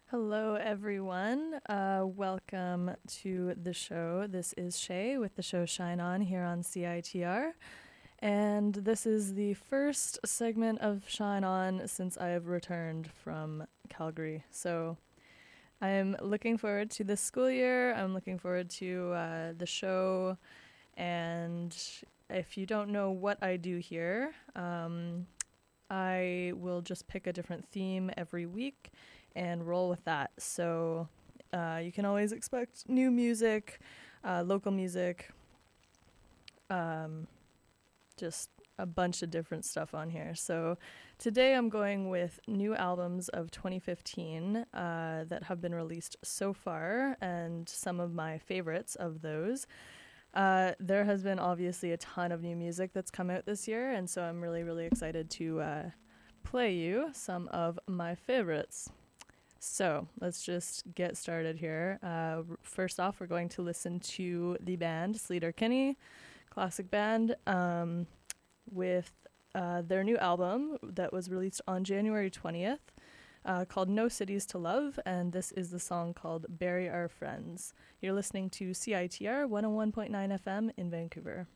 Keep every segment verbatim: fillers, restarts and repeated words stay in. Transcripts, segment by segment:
Hello, everyone. Uh, welcome to the show. This is Shay with the show Shine On here on C I T R. And this is the first segment of Shine On since I have returned from Calgary. So I'm looking forward to this school year. I'm looking forward to uh, the show. And if you don't know what I do here, um, I will just pick a different theme every week and roll with that. So uh, you can always expect new music, uh, local music, um, just a bunch of different stuff on here. So today I'm going with new albums of twenty fifteen uh, that have been released so far and some of my favorites of those. Uh, there has been obviously a ton of new music that's come out this year, and so I'm really, really excited to uh, play you some of my favorites. So let's just get started here. Uh, first off, we're going to listen to the band Sleater Kinney, classic band, um, with uh, their new album that was released on January twentieth, uh, called No Cities to Love, and this is the song called Bury Our Friends. You're listening to C I T R one oh one point nine F M in Vancouver.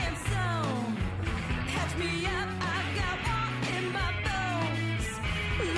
Me up, I've got one in my bones.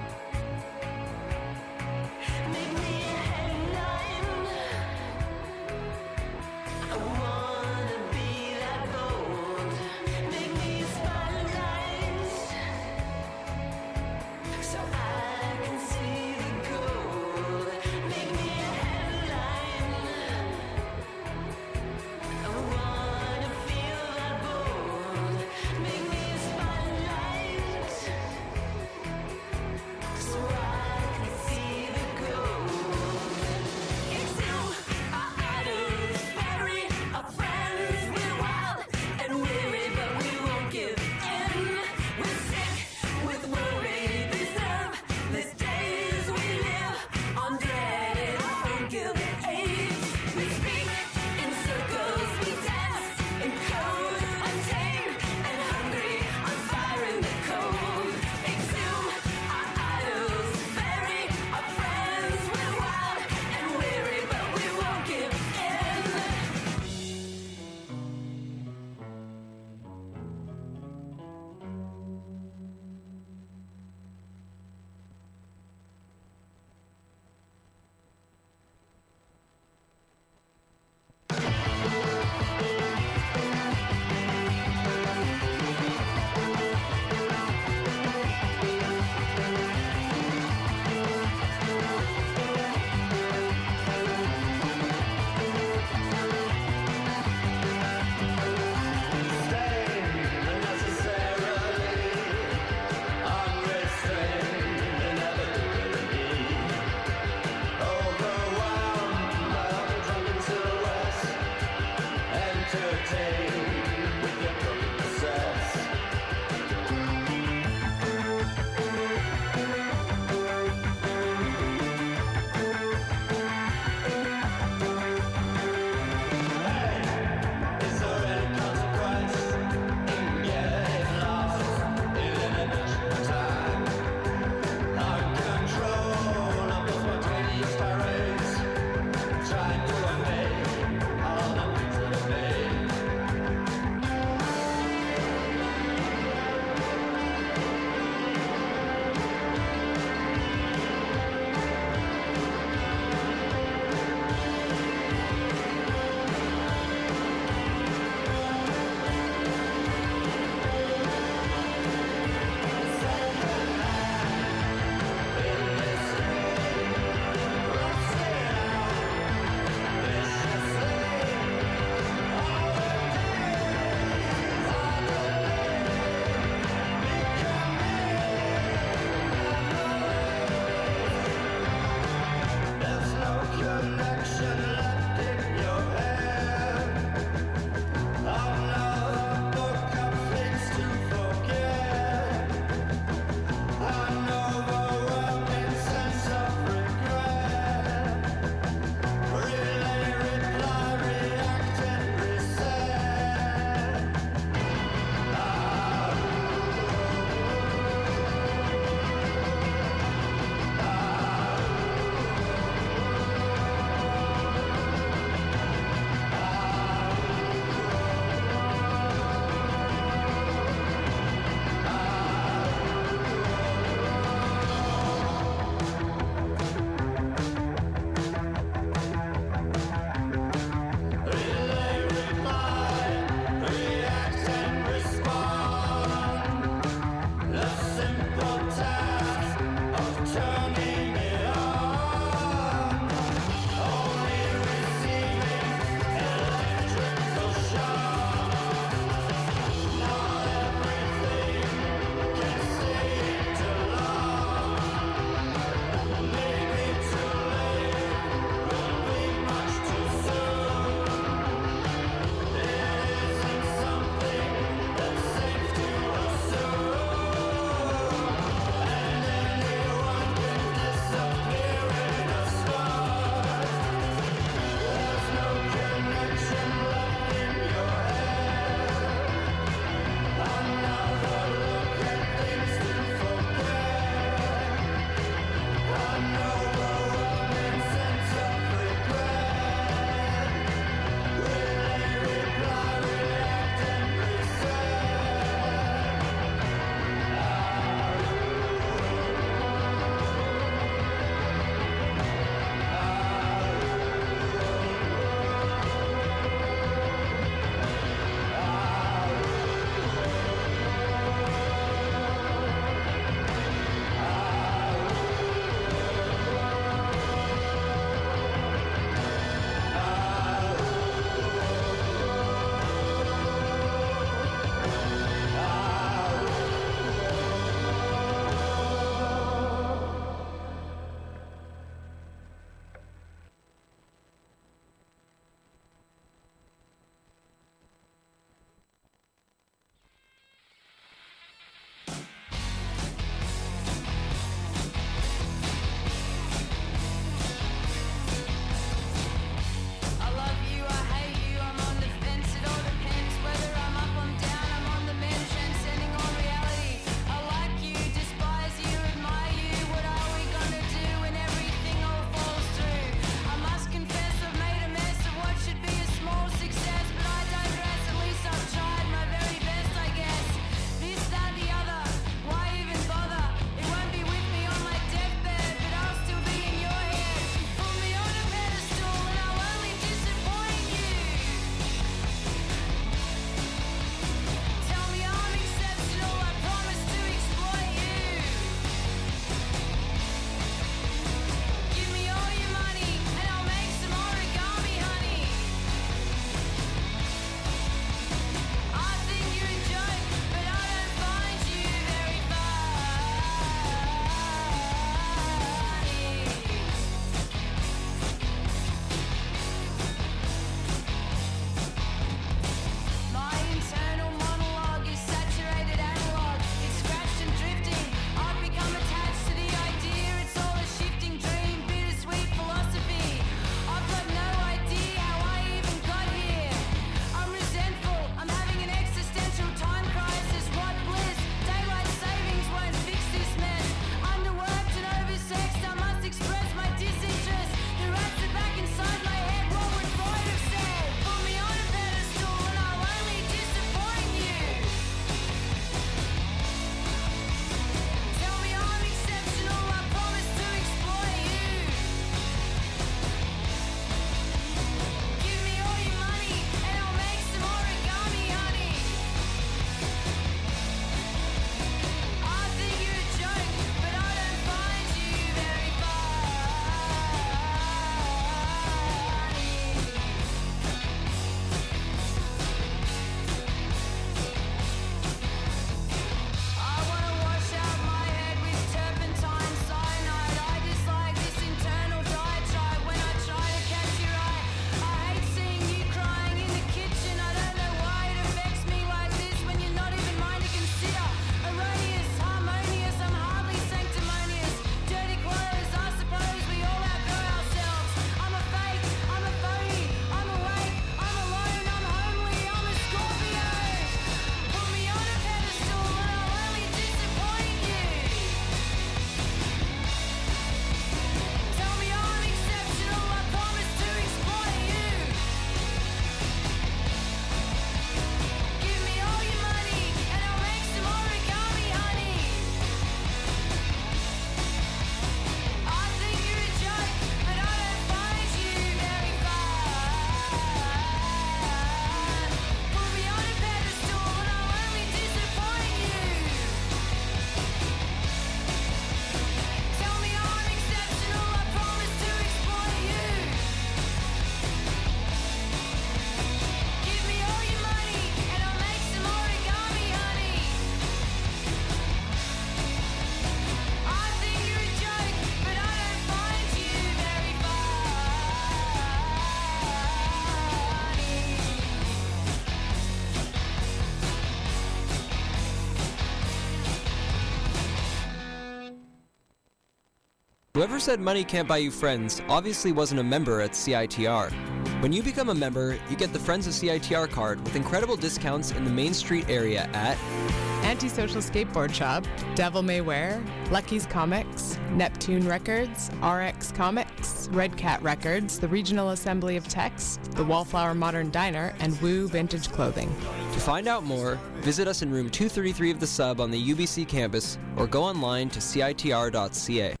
Whoever said money can't buy you friends obviously wasn't a member at C I T R. When you become a member, you get the Friends of C I T R card with incredible discounts in the Main Street area at Antisocial Skateboard Shop, Devil May Wear, Lucky's Comics, Neptune Records, R X Comics, Red Cat Records, the Regional Assembly of Text, the Wallflower Modern Diner, and Woo Vintage Clothing. To find out more, visit us in room two thirty-three of the Sub on the U B C campus or go online to C I T R dot C A.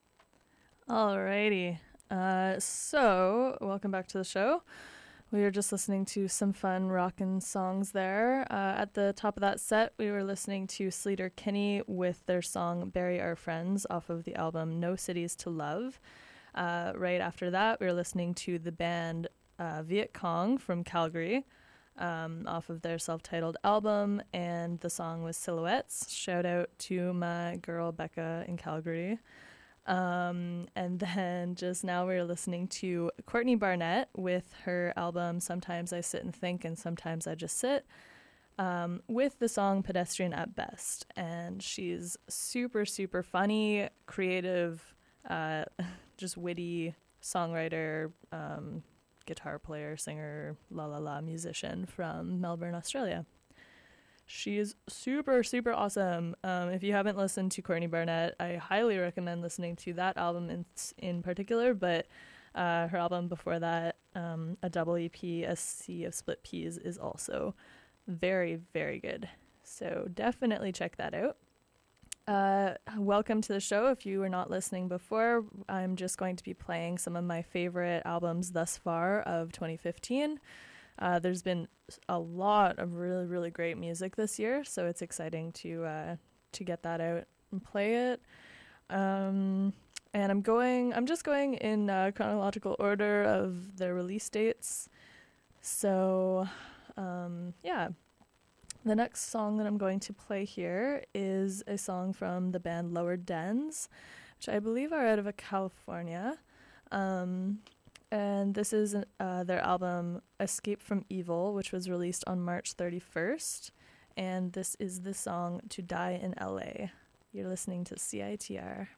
Alrighty. Uh, so, welcome back to the show. We were just listening to some fun rockin' songs there. Uh, at the top of that set, we were listening to Sleater Kinney with their song Bury Our Friends off of the album No Cities to Love. Uh, right after that, we were listening to the band uh, Viet Cong from Calgary um, off of their self-titled album, and the song was Silhouettes. Shout out to my girl Becca in Calgary. Um, and then just now we were listening to Courtney Barnett with her album Sometimes I Sit and Think and Sometimes I Just Sit, um, with the song Pedestrian at Best. And she's super, super funny, creative, uh, just witty songwriter, um, guitar player, singer, la la la musician from Melbourne, Australia. She's super, super awesome. Um, if you haven't listened to Courtney Barnett, I highly recommend listening to that album in, in particular, but uh, her album before that, um, a double E P, A Sea of Split Peas, is also very, very good. So definitely check that out. Uh, welcome to the show. If you were not listening before, I'm just going to be playing some of my favorite albums thus far of twenty fifteen. Uh, there's been a lot of really, really great music this year, so it's exciting to uh, to get that out and play it. Um, and I'm going, I'm just going in uh, chronological order of the release dates. So, um, yeah. The next song that I'm going to play here is a song from the band Lower Dens, which I believe are out of California. Um... And this is uh, their album Escape from Evil, which was released on March thirty-first. And this is the song To Die in L A. You're listening to C I T R.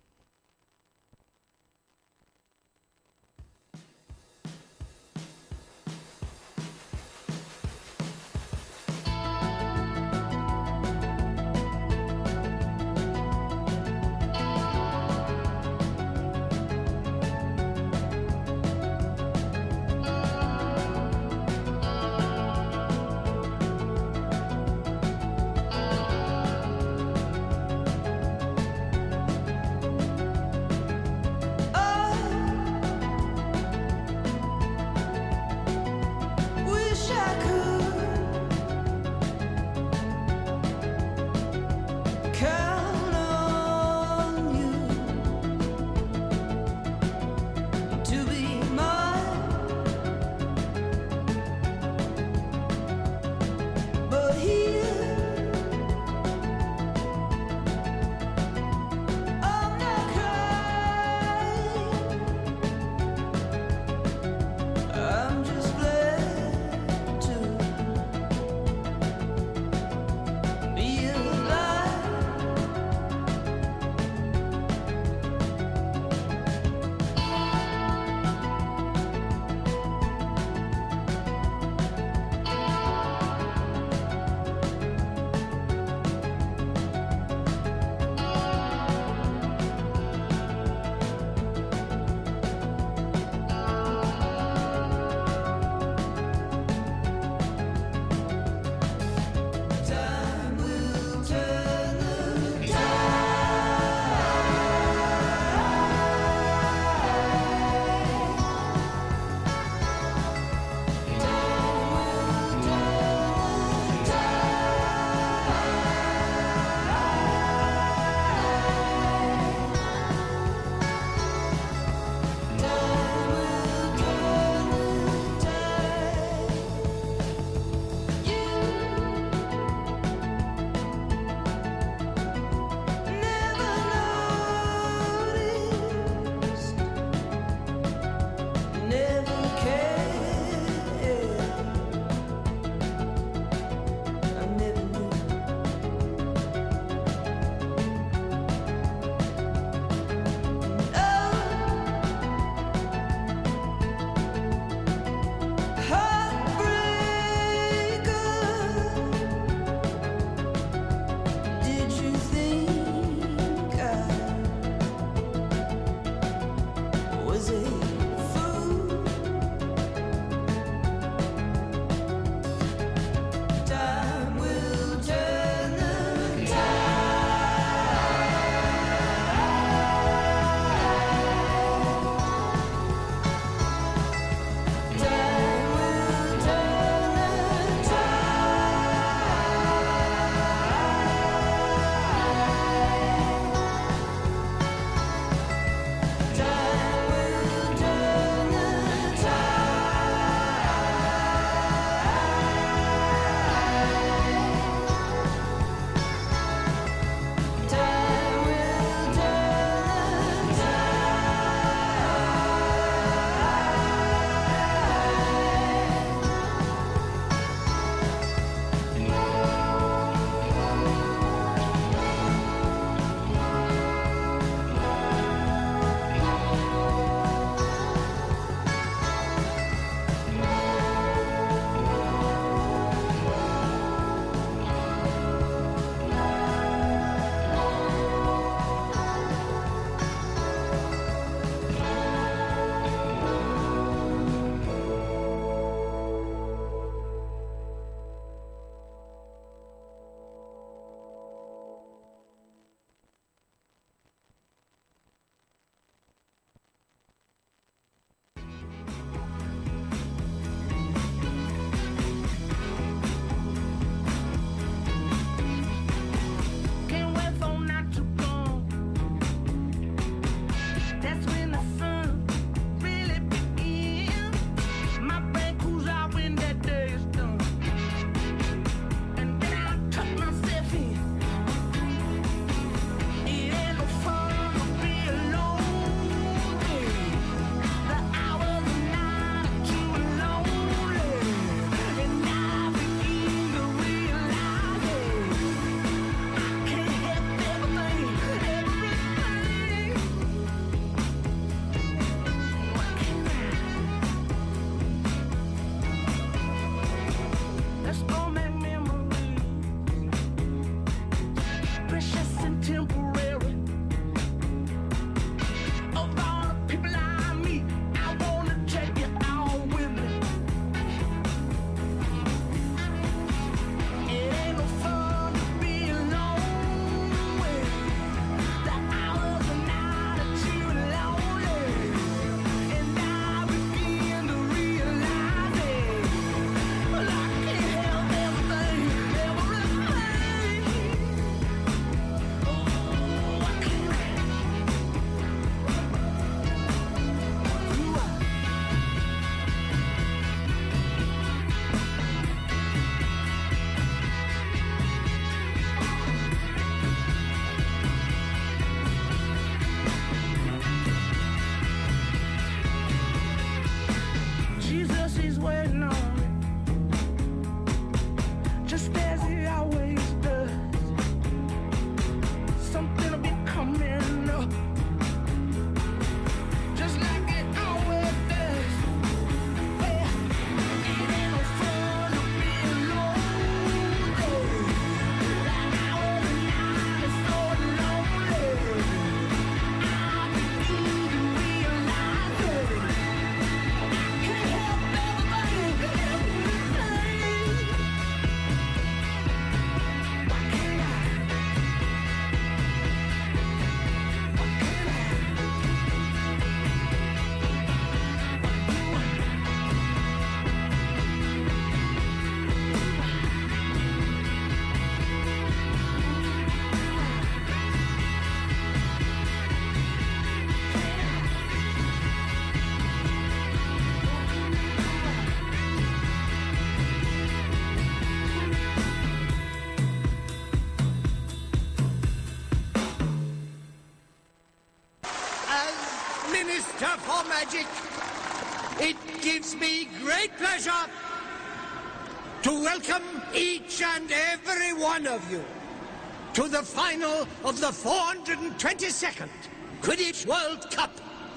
Minister for Magic, it gives me great pleasure to welcome each and every one of you to the final of the four hundred twenty-second Quidditch World Cup.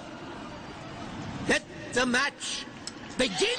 Let the match begin!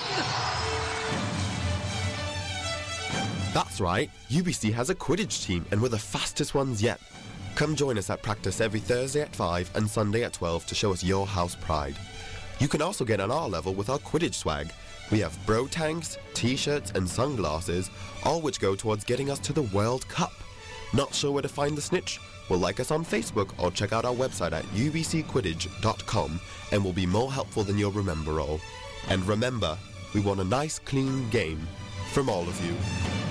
That's right, U B C has a Quidditch team and we're the fastest ones yet. Come join us at practice every Thursday at five and Sunday at twelve to show us your house pride. You can also get on our level with our Quidditch swag. We have bro tanks, t-shirts and sunglasses, all which go towards getting us to the World Cup. Not sure where to find the snitch? Well, like us on Facebook or check out our website at u b c quidditch dot com and we'll be more helpful than you'll remember all. And remember, we want a nice clean game from all of you.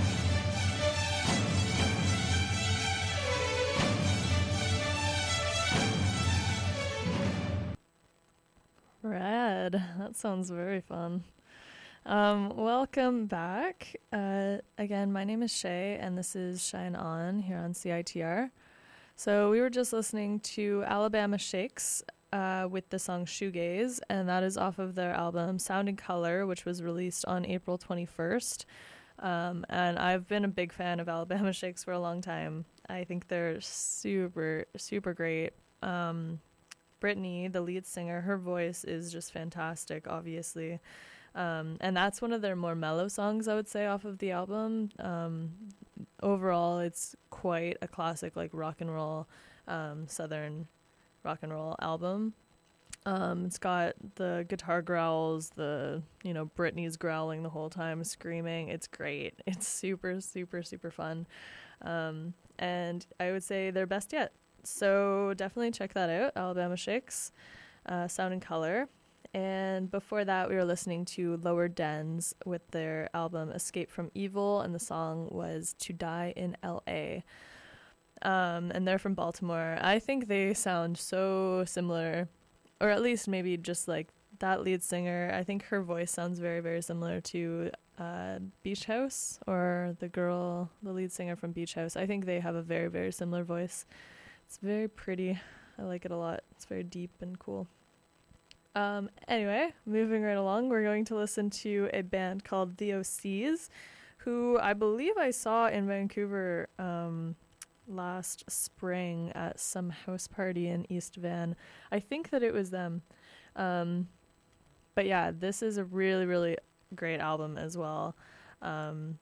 Rad. That sounds very fun. Um, welcome back. Uh, again, my name is Shay, and this is Shine On here on C I T R. So we were just listening to Alabama Shakes uh, with the song Shoegaze, and that is off of their album Sound and Color, which was released on April twenty-first. Um, and I've been a big fan of Alabama Shakes for a long time. I think they're super, super great. Um, Brittany, the lead singer, her voice is just fantastic, obviously. Um, and that's one of their more mellow songs, I would say, off of the album. Um, overall, it's quite a classic, like, rock and roll, um, southern rock and roll album. Um, it's got the guitar growls, the, you know, Brittany's growling the whole time, screaming. It's great. It's super, super, super fun. Um, and I would say their best yet. So definitely check that out, Alabama Shakes, uh, Sound and Color. And before that, we were listening to Lower Dens with their album Escape from Evil, and the song was To Die in L A. Um, and they're from Baltimore. I think they sound so similar, or at least maybe just like that lead singer. I think her voice sounds very, very similar to uh, Beach House, or the girl, the lead singer from Beach House. I think they have a very, very similar voice. It's very pretty. I like it a lot. It's very deep and cool. Um, anyway, moving right along, we're going to listen to a band called The O Cs, who I believe I saw in Vancouver um, last spring at some house party in East Van. I think that it was them. Um, but yeah, this is a really, really great album as well. Um,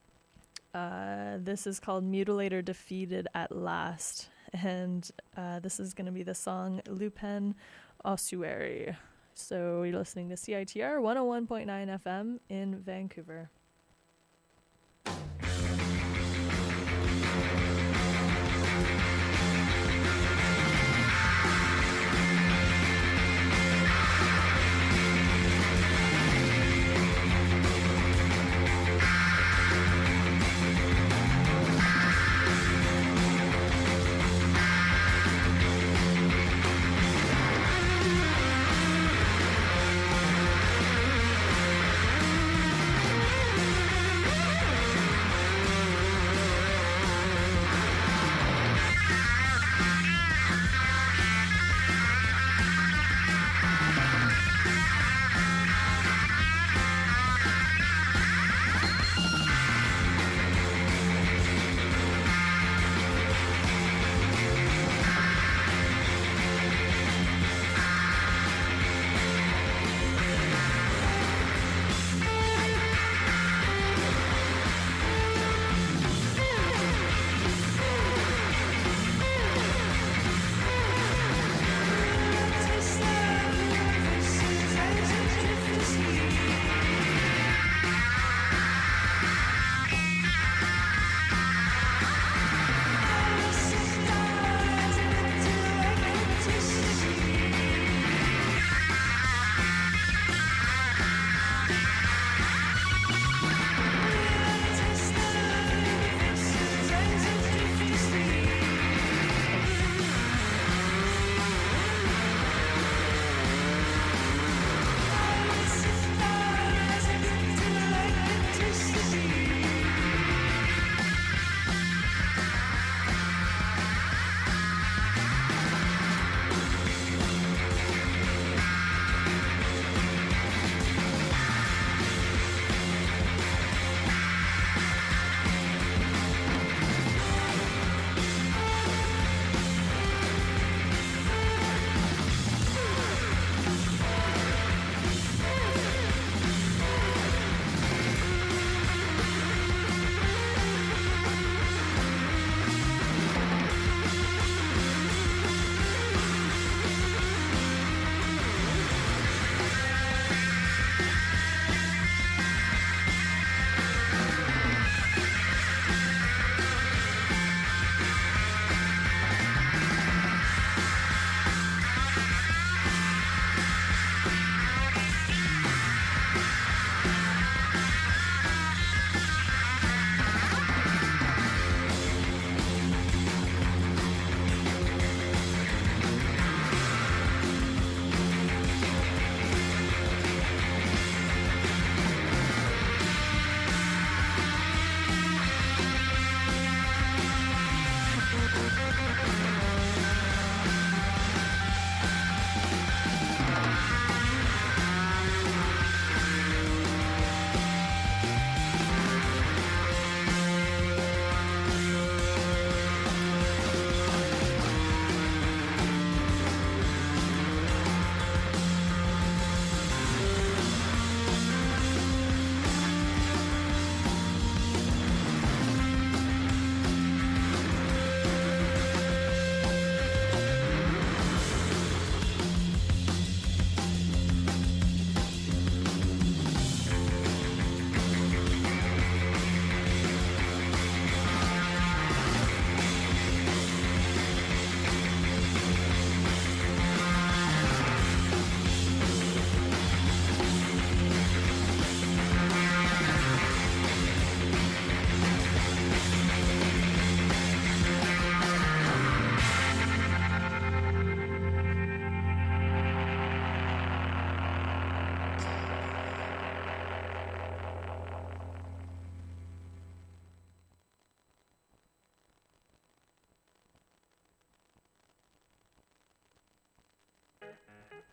uh, this is called Mutilator Defeated at Last. And uh, this is going to be the song Lupin Ossuary. So you're listening to C I T R one oh one point nine F M in Vancouver.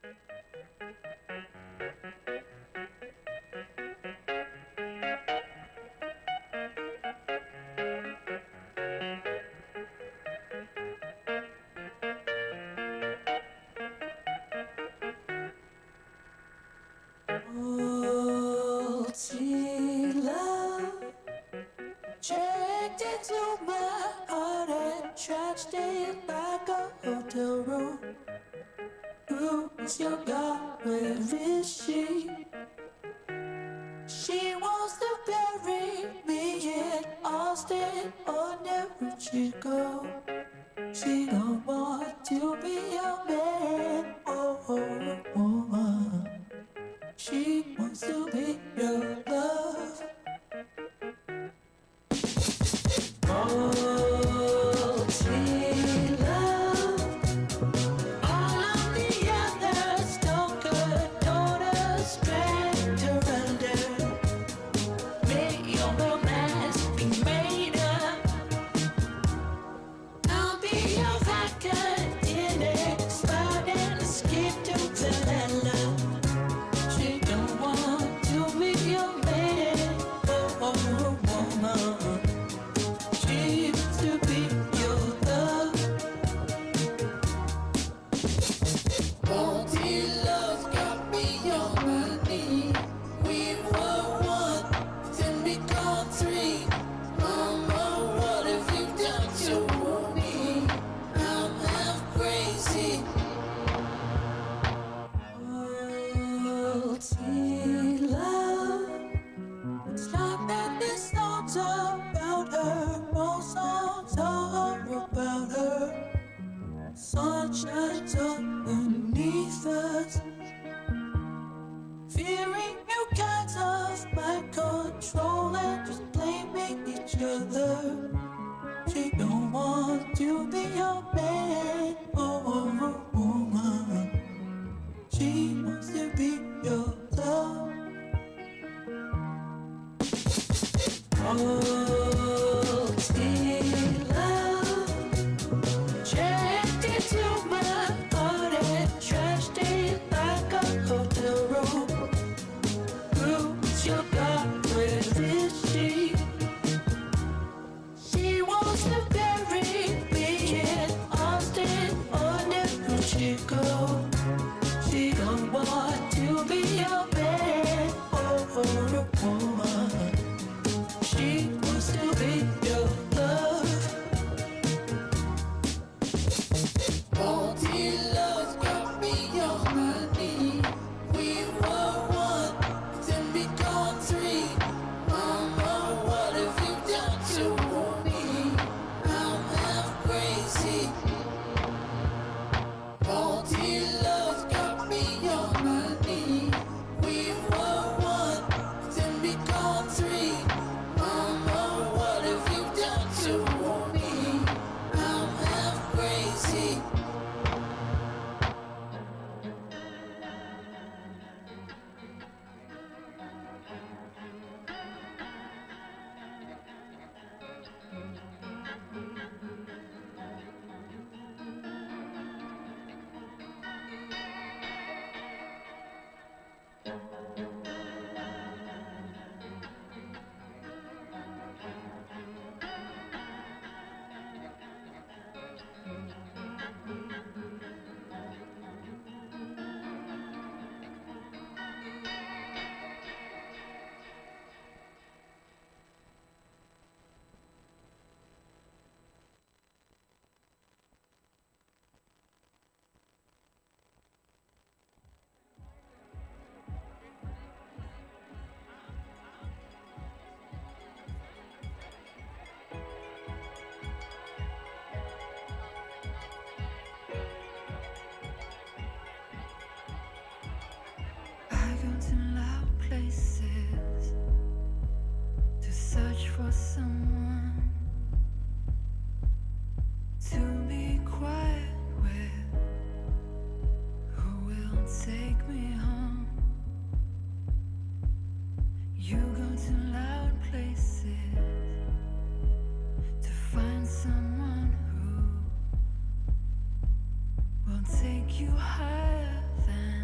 Take you higher than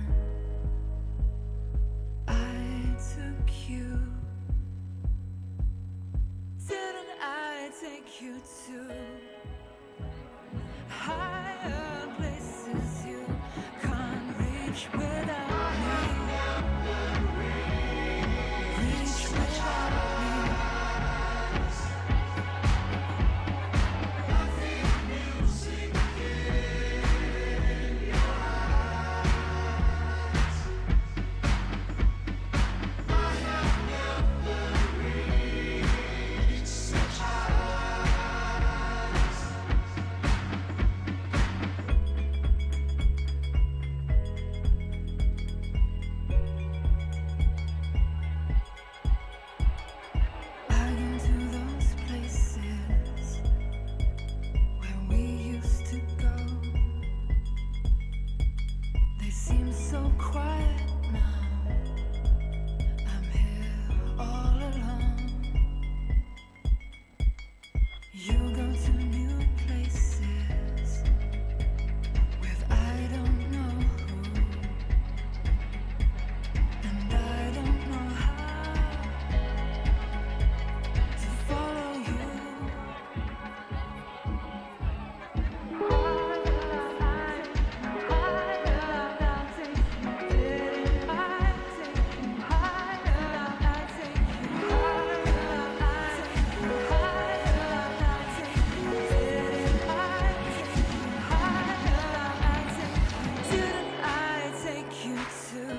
take you? Didn't I take you to higher places you can't reach without me? Reach without me. I feel music in your eyes. I have never reached such heights. I go to those places where we used to go. They seem so quiet now. I'm here all alone. You go to new places with I don't know who, and I don't know how to follow you. Didn't I take you to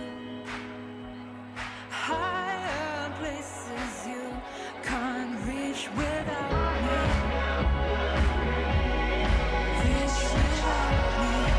higher places you can't reach without me? Reach without me.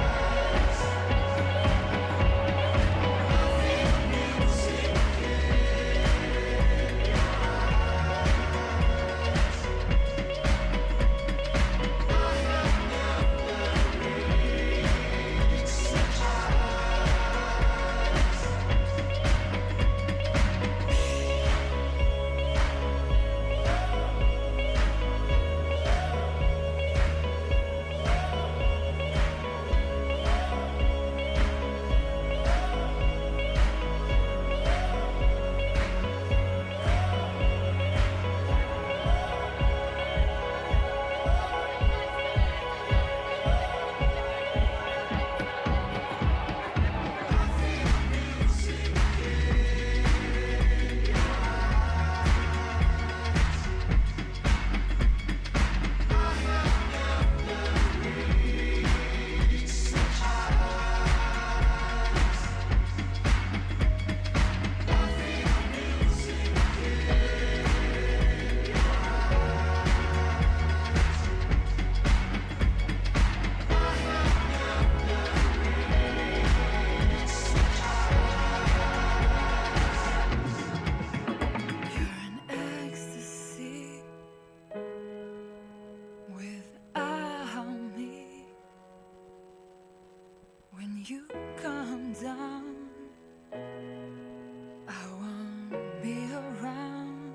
You're an ecstasy without me. When you come down, I won't be around.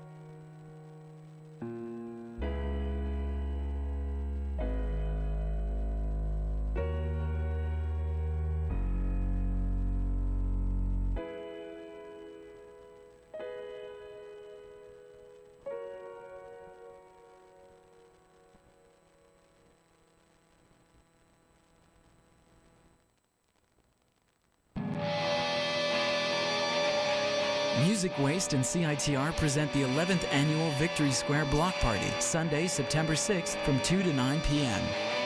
Music Waste and C I T R present the eleventh Annual Victory Square Block Party, Sunday, September sixth from two to nine p.m.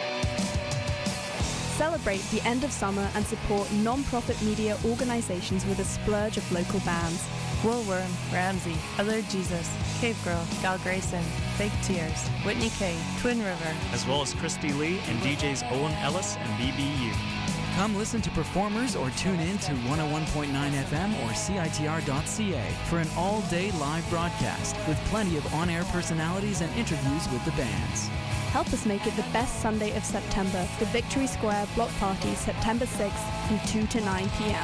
Celebrate the end of summer and support non-profit media organizations with a splurge of local bands. Woolworm, Ramsey, Alert Jesus, Cave Girl, Gal Grayson, Fake Tears, Whitney K, Twin River, as well as Christy Lee and D Js Owen Ellis and B B U. Come listen to performers or tune in to one oh one point nine F M or C I T R dot C A for an all-day live broadcast with plenty of on-air personalities and interviews with the bands. Help us make it the best Sunday of September, the Victory Square Block Party, September sixth from two to nine p.m.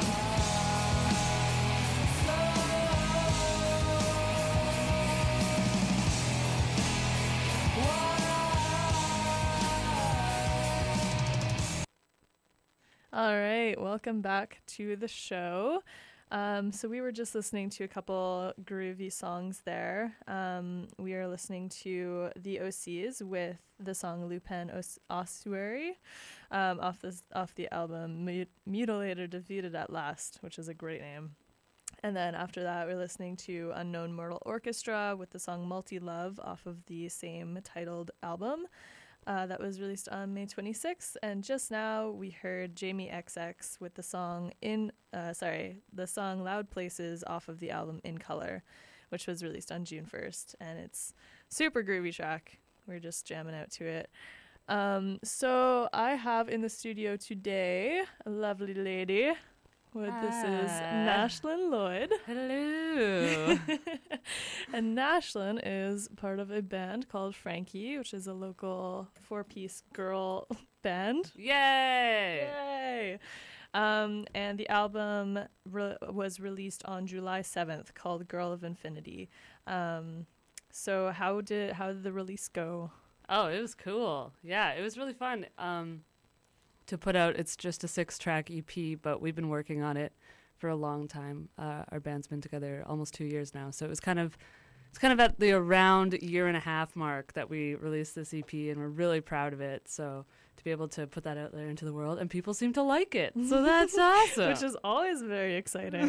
All right, welcome back to the show. Um, so we were just listening to a couple groovy songs there. Um, we are listening to the O Cs with the song Lupin Os- Ossuary um, off this off the album Mut- Mutilated Defeated at Last, which is a great name. And then after that, we're listening to Unknown Mortal Orchestra with the song Multi Love off of the same titled album. Uh, that was released on May twenty-sixth, and just now we heard Jamie X X with the song in, uh, sorry, the song Loud Places off of the album In Color, which was released on June first, and it's super groovy track. We're just jamming out to it. Um, so I have in the studio today a lovely lady. Well, this is Nashlyn Lloyd. Hello. And Nashlyn is part of a band called Frankie, which is a local four-piece girl band. Yay! Yay! Um, and the album re- was released on July seventh, called Girl of Infinity. Um, so how did how did the release go? Oh, it was cool. Yeah, it was really fun. Um, to put out, it's just a six-track E P, but we've been working on it for a long time. Uh, our band's been together almost two years now, so it was kind of, it's kind of at the around year and a half mark that we released this E P, and we're really proud of it. So to be able to put that out there into the world, and people seem to like it, so that's awesome. Which is always very exciting.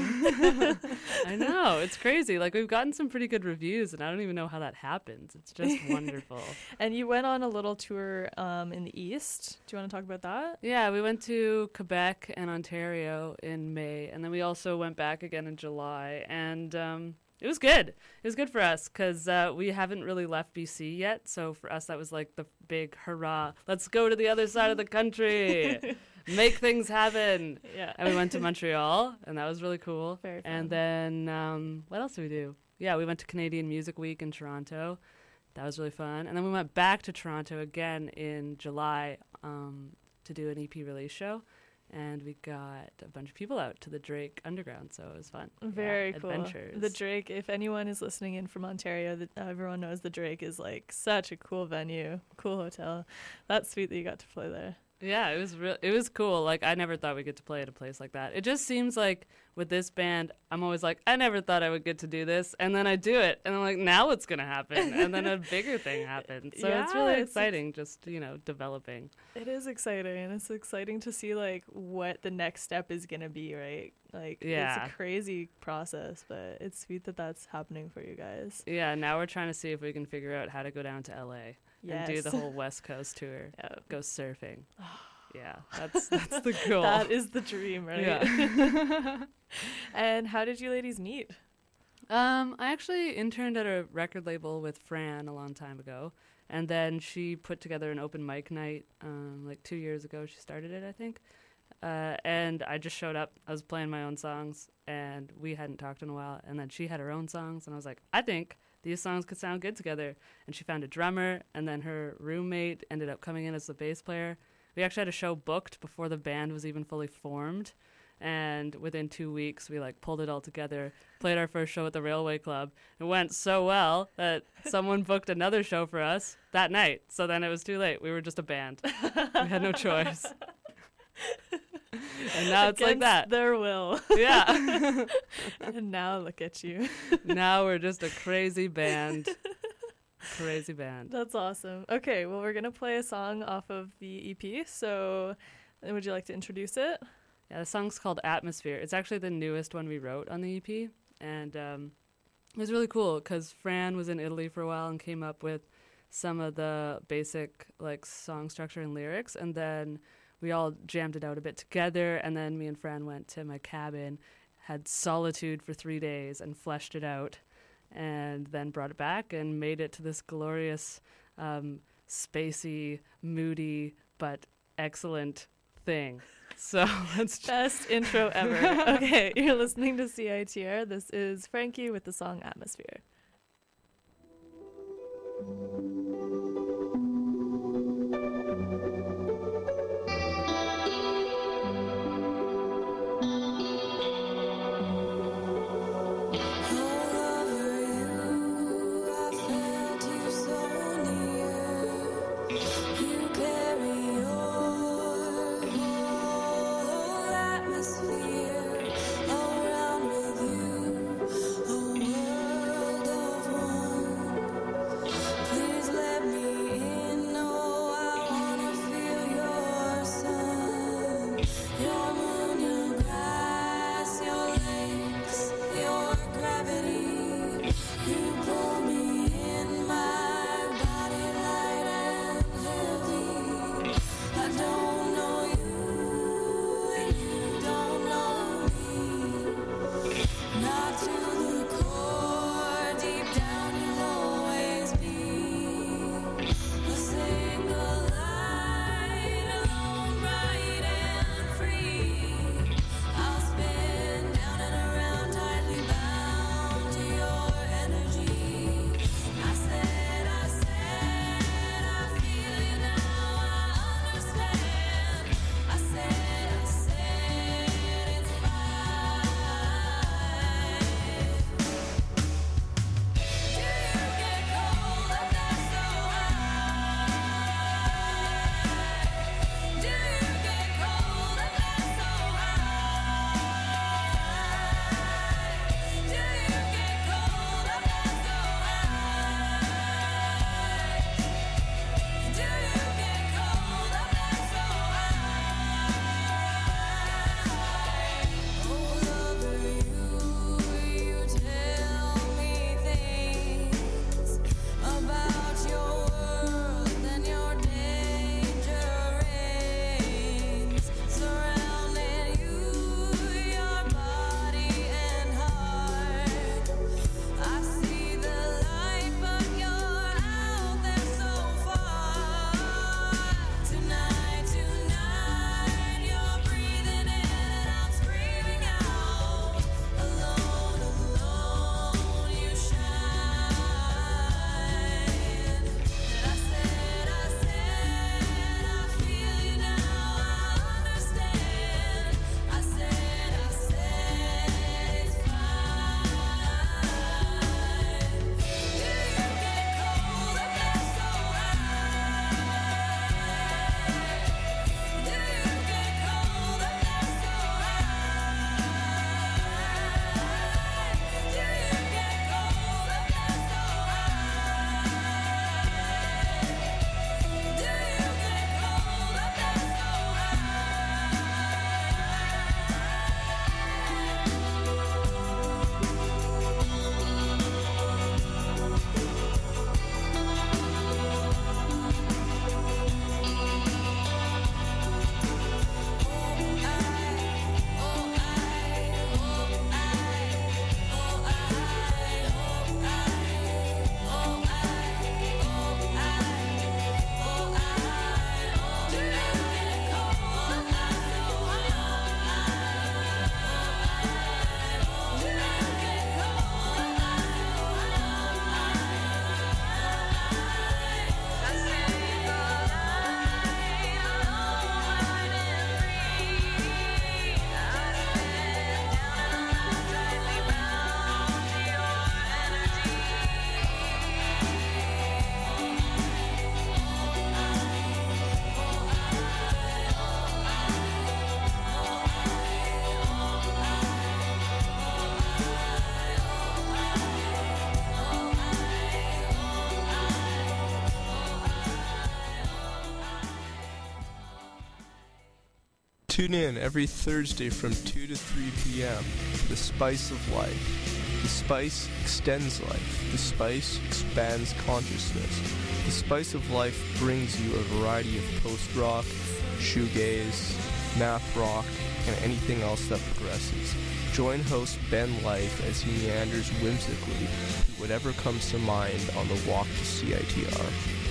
I know, it's crazy. Like, we've gotten some pretty good reviews, and I don't even know how that happens. It's just wonderful. And you went on a little tour um, in the East. Do you want to talk about that? Yeah, we went to Quebec and Ontario in May, and then we also went back again in July, and um, it was good. It was good for us because uh, we haven't really left B C yet, so for us that was like the big hurrah. Let's go to the other side of the country. Make things happen. Yeah. And we went to Montreal, and that was really cool. Very fun. And then, um, what else did we do? Yeah, we went to Canadian Music Week in Toronto. That was really fun. And then we went back to Toronto again in July um, to do an E P release show. And we got a bunch of people out to the Drake Underground, so it was fun. Very yeah, cool. Adventures. The Drake, if anyone is listening in from Ontario, the, uh, everyone knows the Drake is like such a cool venue, cool hotel. That's sweet that you got to play there. Yeah, it was real. It was cool. Like, I never thought we'd get to play at a place like that. It just seems like with this band, I'm always like, I never thought I would get to do this, and then I do it, and I'm like, now what's gonna happen? And then a bigger thing happens. So Yeah, it's really it's exciting. Just you know, developing. It is exciting, and it's exciting to see like what the next step is gonna be, right? Like, Yeah. it's a crazy process, but it's sweet that that's happening for you guys. Yeah. Now we're trying to see if we can figure out how to go down to L A and do Yes. the whole West Coast tour. Yeah. Go surfing. Yeah, that's that's the goal. That is the dream, right? Yeah. And how did you ladies meet? Um, I actually interned at a record label with Fran a long time ago, and then she put together an open mic night um, like two years ago. She started it, I think, uh, and I just showed up. I was playing my own songs, and we hadn't talked in a while, and then she had her own songs, and I was like, I think these songs could sound good together. And she found a drummer, and then her roommate ended up coming in as the bass player. We actually had a show booked before the band was even fully formed. And within two weeks, we like pulled it all together, played our first show at the Railway Club. It went so well that someone booked another show for us that night. So then it was too late. We were just a band. We had no choice. And now it's like Against that. their will. Yeah. And now look at you. Now we're just a crazy band. Crazy band. That's awesome. Okay, well, we're going to play a song off of the E P. So uh, would you like to introduce it? Yeah, the song's called Atmosphere. It's actually the newest one we wrote on the E P. And um, it was really cool because Fran was in Italy for a while and came up with some of the basic like song structure and lyrics. And then we all jammed it out a bit together. And then me and Fran went to my cabin, had solitude for three days and fleshed it out. And then brought it back and made it to this glorious, um, spacey, moody, but excellent thing. So let's Best intro ever. Okay, you're listening to C I T R. This is Frankie with the song Atmosphere. Atmosphere around me. Tune in every Thursday from two to three p.m. to The Spice of Life. The Spice extends life. The Spice expands consciousness. The Spice of Life brings you a variety of post-rock, shoegaze, math rock, and anything else that progresses. Join host Ben Life as he meanders whimsically through whatever comes to mind on the walk to C I T R.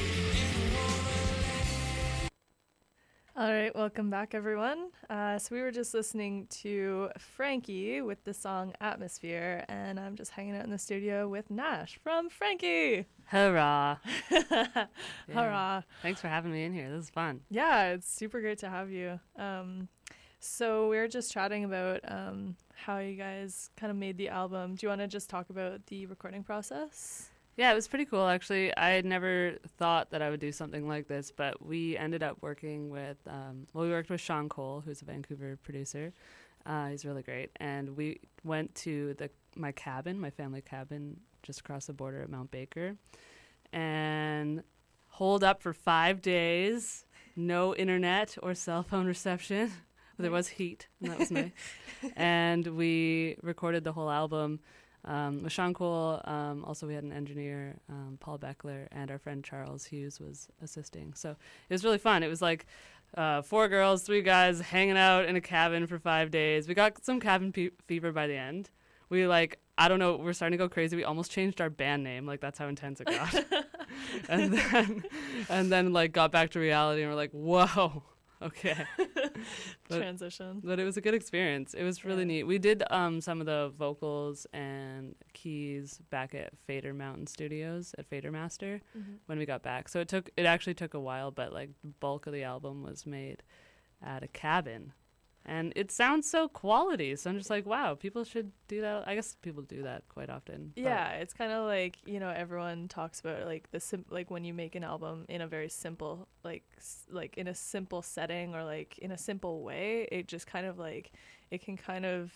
All right, welcome back, everyone. Uh, so we were just listening to Frankie with the song Atmosphere, and I'm just hanging out in the studio with Nash from Frankie. Hurrah. Yeah. Hurrah. Thanks for having me in here. This is fun. Yeah, it's super great to have you. Um, so we were just chatting about um, how you guys kind of made the album. Do you want to just talk about the recording process? Yeah, it was pretty cool, actually. I had never thought that I would do something like this, but we ended up working with, um, well, we worked with Sean Cole, who's a Vancouver producer. Uh, he's really great. And we went to the my cabin, my family cabin, just across the border at Mount Baker, and holed up for five days, no internet or cell phone reception. There was heat, and that was nice. And we recorded the whole album. Um, with Sean Cole, um, also we had an engineer, um, Paul Beckler, and our friend Charles Hughes was assisting. So it was really fun. It was like uh, four girls, three guys hanging out in a cabin for five days. We got some cabin pe- fever by the end. We like, I don't know, we're starting to go crazy. We almost changed our band name. Like, that's how intense it got. and then, and then like got back to reality and we're like, whoa. Okay. but, Transition. But it was a good experience. It was really yeah. neat. We did um, some of the vocals and keys back at Fader Mountain Studios at Fader Master mm-hmm. when we got back. So it took it actually took a while, but like the bulk of the album was made at a cabin. And it sounds so quality. So I'm just like, wow, people should do that. I guess people do that quite often. Yeah, it's kind of like, you know, everyone talks about like the sim- like when you make an album in a very simple, like s- like in a simple setting or like in a simple way, it just kind of like it can kind of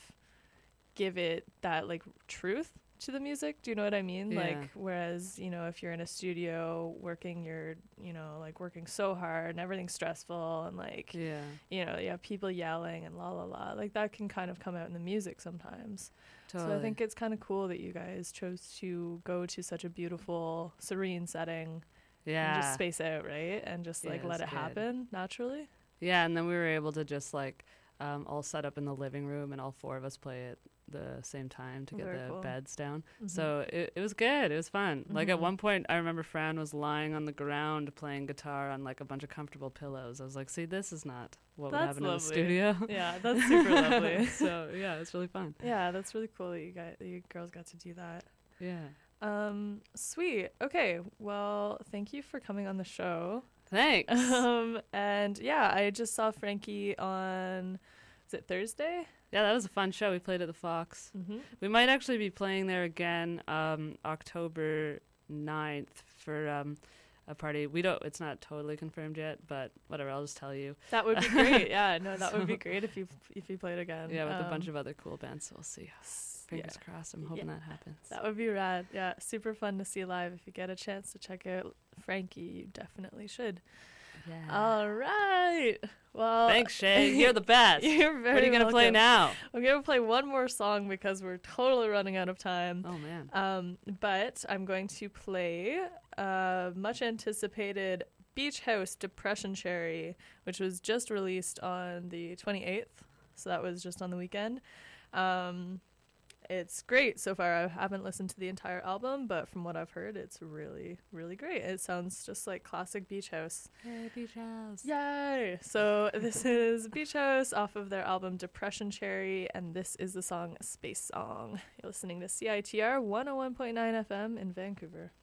give it that like truth to the music. Do you know what I mean? Yeah. Like, whereas, you know, if you're in a studio working, you're, you know, like working so hard and everything's stressful and like, yeah. you know, you have people yelling and la la la. Like that can kind of come out in the music sometimes. Totally. So I think it's kind of cool that you guys chose to go to such a beautiful, serene setting. Yeah. And just space out, right? And just like yeah, let it good. happen naturally. Yeah, and then we were able to just like um, all set up in the living room and all four of us play it the same time to get Very the cool. beds down. Mm-hmm. So it, it was good. It was fun. Mm-hmm. Like at one point I remember Fran was lying on the ground playing guitar on like a bunch of comfortable pillows. I was like, see, this is not what That's would happen lovely. in the studio. Yeah, that's super lovely. So yeah, it's really fun. Yeah, that's really cool that you guys, that you girls got to do that. Yeah. Um, sweet. Okay. Well, thank you for coming on the show. Thanks. Um, and yeah, I just saw Frankie on, is it Thursday? Yeah, that was a fun show. We played at the Fox. Mm-hmm. We might actually be playing there again um, October ninth for um, a party. We don't. It's not totally confirmed yet, but whatever. I'll just tell you. That would be great. Yeah, no, that so, would be great if you if you played again. Yeah, with um, a bunch of other cool bands. So we'll see. Fingers yeah. crossed. I'm hoping yeah. that happens. That would be rad. Yeah, super fun to see live. If you get a chance to check out Frankie, you definitely should. Yeah. All right. Well, thanks, Shay. You're the best. You're very What are you gonna welcome. play now? I'm gonna play one more song because we're totally running out of time. Oh man. Um, but I'm going to play uh, much anticipated Beach House Depression Cherry, which was just released on the twenty-eighth. So that was just on the weekend. Um, It's great so far. I haven't listened to the entire album, but from what I've heard, it's really, really great. It sounds just like classic Beach House. Hey, Beach House. Yay! So this is Beach House off of their album Depression Cherry, and this is the song Space Song. You're listening to C I T R one oh one point nine F M in Vancouver.